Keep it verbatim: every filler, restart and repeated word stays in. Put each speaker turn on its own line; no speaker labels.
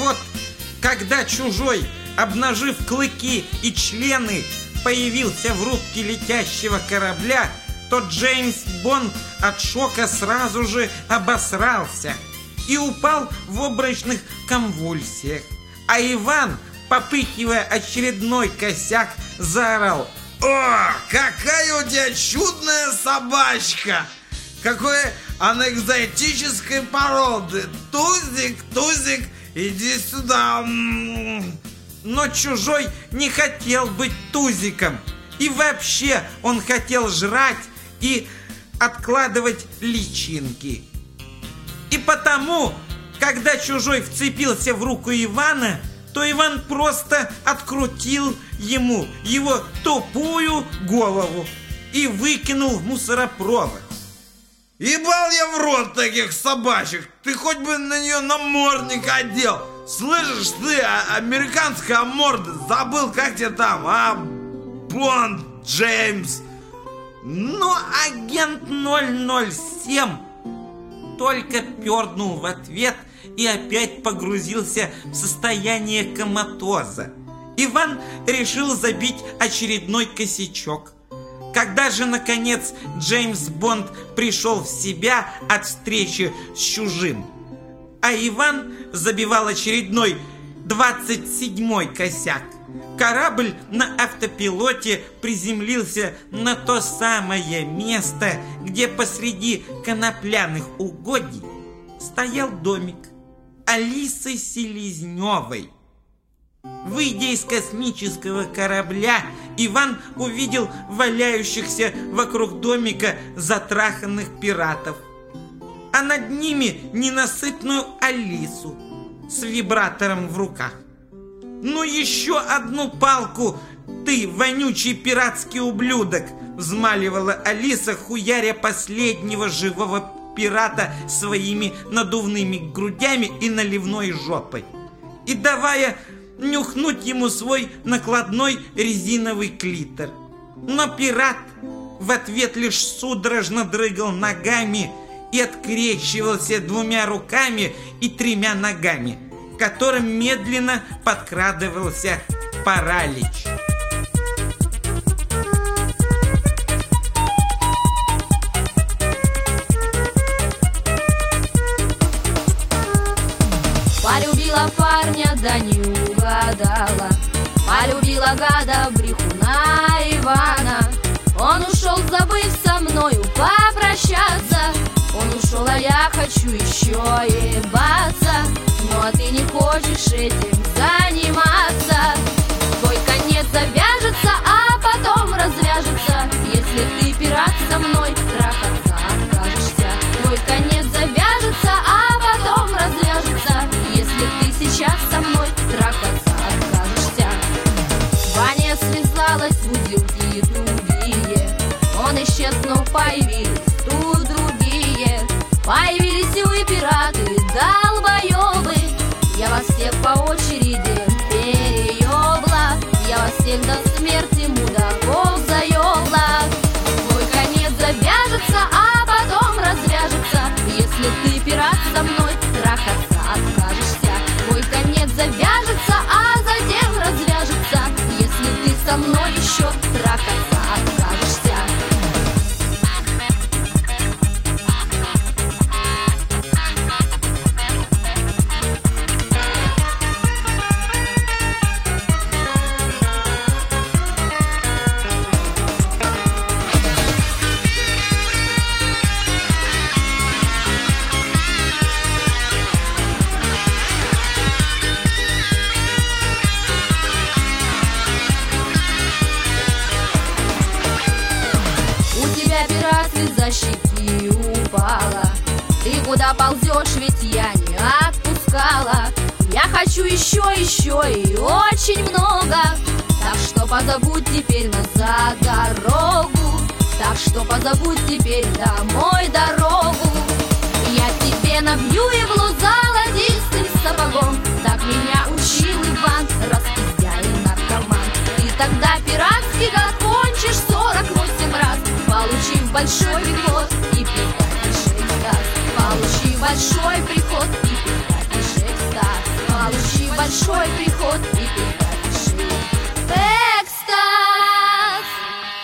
вот, когда Чужой, обнажив клыки и члены, появился в рубке летящего корабля, то Джеймс Бонд от шока сразу же обосрался и упал в обморочных конвульсиях. А Иван, попыхивая очередной косяк, заорал:
«О, какая у тебя чудная собачка! Какой она экзотической породы! Тузик, Тузик, иди сюда!»
Но Чужой не хотел быть Тузиком. И вообще он хотел жрать и откладывать личинки. И потому, когда Чужой вцепился в руку Ивана, то Иван просто открутил ему его тупую голову и выкинул в мусоропровод.
Ебал я в рот таких собачек! Ты хоть бы на нее намордник одел! Слышишь ты, а, американская морда, забыл, как тебе там, а? Бонд, Джеймс.
Но агент ноль ноль семь только пернул в ответ и опять погрузился в состояние коматоза. Иван решил забить очередной косячок. Когда же, наконец, Джеймс Бонд пришел в себя от встречи с Чужим, а Иван забивал очередной двадцать седьмой косяк, корабль на автопилоте приземлился на то самое место, где посреди конопляных угодий стоял домик Алисы Селезневой. Выйдя из космического корабля, Иван увидел валяющихся вокруг домика затраханных пиратов, а над ними ненасытную Алису с вибратором в руках. «Ну еще одну палку, ты, вонючий пиратский ублюдок!» взмаливала Алиса, хуяря последнего живого пирата своими надувными грудями и наливной жопой, и давая нюхнуть ему свой накладной резиновый клитор. Но пират в ответ лишь судорожно дрыгал ногами и открещивался двумя руками и тремя ногами, в котором медленно подкрадывался паралич.
Полюбила парня, да не угадала. Полюбила гада, брехуна Ивана. Он ушел, забыв со мною попрощаться. Он ушел, а я хочу еще ебаться. Ну а ты не хочешь этим заниматься. Твой конец завяжется, а потом развяжется. Если ты пират со мной, трахаться откажешься. Твой конец завяжется, а потом развяжется. Если ты сейчас со мной, трахаться откажешься. Ваня связалась в узелки другие. Он исчез, но появились тут другие. Появились и вы, пираты, долбоебы. Я вас всех по очереди переебла. Я вас всех до смерти мудаков заебла. Твой конец завяжется, а потом развяжется. Если ты пират со мной, трахаться откажешься. Твой конец завяжется, а затем развяжется. Если ты со мной еще трахаться откажешься. За щеки упала. Ты куда ползешь, ведь я не отпускала. Я хочу еще, еще и очень много. Так что позабудь теперь нас за дорогу. Так что позабудь теперь домой дорогу. Я тебе набью иглу золотистым сапогом. Так меня учил Иван, распиздяй наркоман. Ты тогда пиратский гад кончишь сорок восемь раз, получив большой приход и пятьдесят шесть даст. Получи большой приход и пятьдесят шесть даст. Получи большой приход.